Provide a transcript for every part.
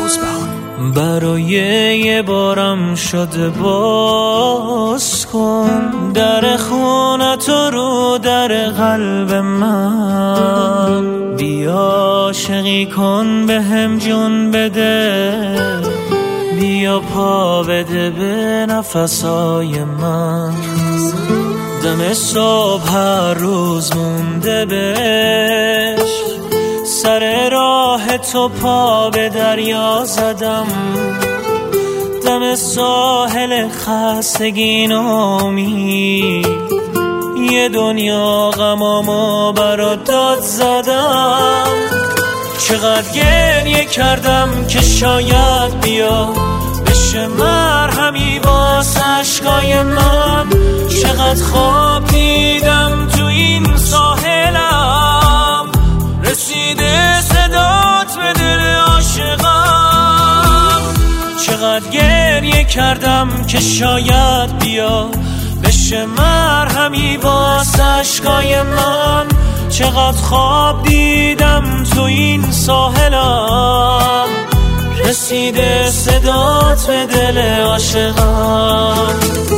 روزبهانی. برای یه بارم شده باز کن در خونتو رو در قلب من، بیا عاشقی کن به هم جون بده، بیا پا بده به نفسای من. دم صبح هر روز مونده بهش، سر راه تو پا به دریا زدم، دم ساحل خستگی نامی، یه دنیا غمامو برات داد زدم. چقدر گریه کردم که شاید بیا بشه مرهمی واسه عشقای من، چقدر خواب دیدم تو این ساحلم، رسیده صدات به دل عاشقم. چقدر گریه کردم که شاید بیا بشه مرهمی واسه عشقای من، چقدر خواب دیدم تو این ساحلم، رسیده صدات به دل عاشقم.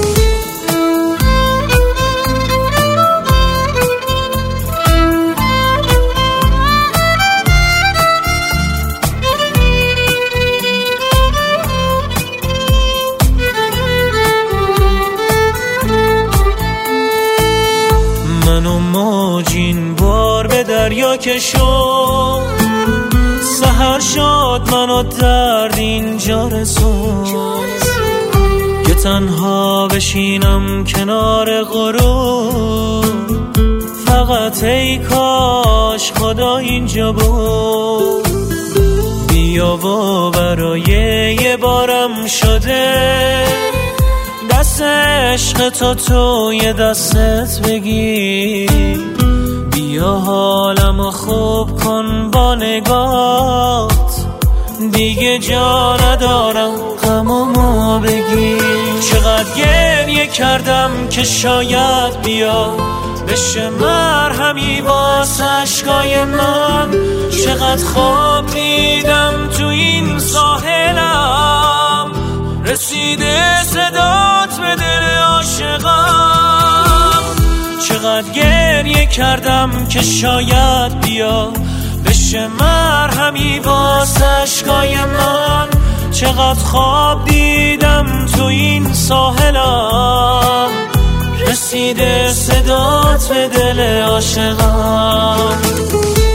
منو موجین بار به دریا کشون، سحر شد منو درد اینجا رسون، که تنها بشینم کنار غروب، فقط ای کاش خدا اینجا بود. بیا و برای یه بارم شده دست عشق تو توی دستت بگیر، بیا حالمو خوب کن با نگات، دیگه جا ندارم غممو بگیر. چقدر گریه کردم که شاید بیا بشه مرهمی واسه عشقای من، چقدر خواب دیدم تو این ساحلم، رسیده صدات به دل عاشقم. چقدر گریه کردم که شاید بیا بشه مرهمی واسه عشقای من، چقدر خواب دیدم تو این ساحلم، رسیده صدات به دل عاشقم.